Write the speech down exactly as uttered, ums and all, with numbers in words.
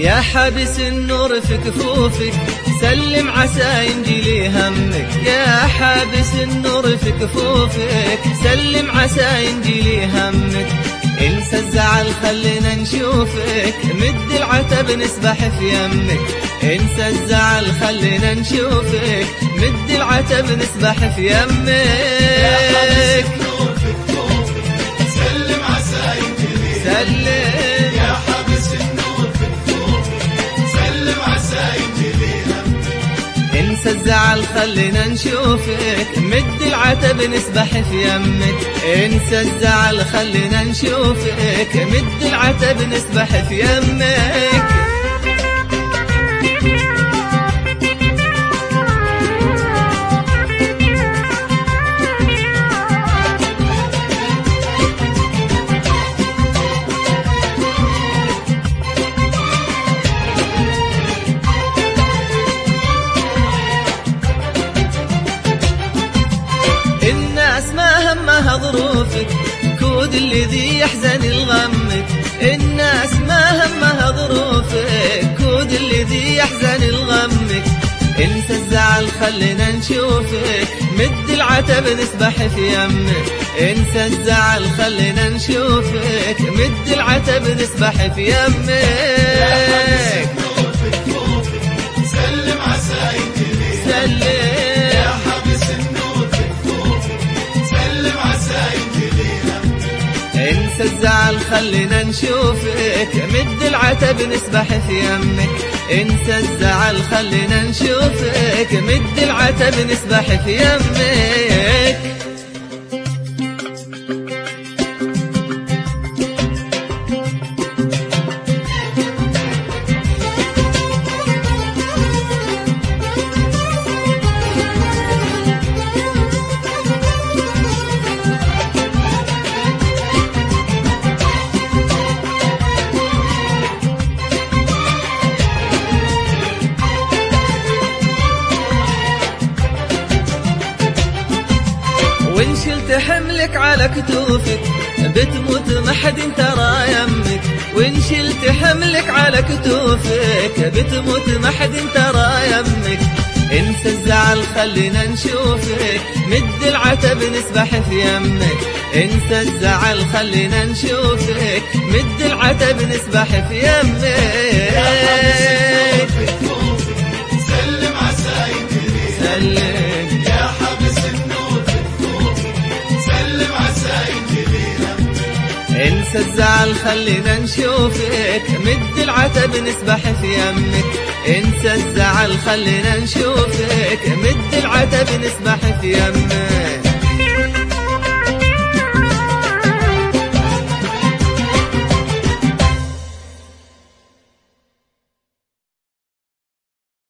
يا حابس النور في كفوفك سلم عسى ينجلي همك. يا حابس النور في كفوفك سلم عسى ينجلي همك. انسى الزعل خلينا نشوفك مد العتب نسبح في يمك. انسى الزعل خلينا نشوفك مد العتب نسبح في يمك. سلم عسى ينجلي سلم يا حابس النور في كفوفك سلم عسى ينجلي همك. انسى الزعل خلينا نشوفك مد العتب نسبح في يمك. انسى الزعل خلينا نشوفك مد العتب نسبح في يمك. الناس ما همها ظروفك كود الذي يحزن الغمك. الناس ما همها ظروفك كود الذي يحزن الغمك. انسى الزعل خلينا نشوفك مد العتب نسبح في يمك. انسى الزعل خلينا نشوفك مد العتب نسبح في يمك. سلم عسى ينجلي سلم انسى الزعل خلينا نشوفك مد العتب نسبح في يمك. انسى الزعل خلينا نشوفك مد العتب نسبح في يمك. وإن شلت حملك على كتوفك بتموت ما حد ترى يمك. وإن شلت حملك على كتوفك بتموت ما حد ترى يمك. انسى الزعل خلينا نشوفك مد العتب نسبح في يمك. انسى الزعل خلينا نشوفك مد العتب نسبح في يمك. سلم عسى ينجلي سلم يا حابس النور في كفوفك سلم عسى ينجلي همك. انسى الزعل خلينا نشوفك مد العتب نسبح في يمك. انسى الزعل خلينا نشوفك مد العتب نسبح في يمك.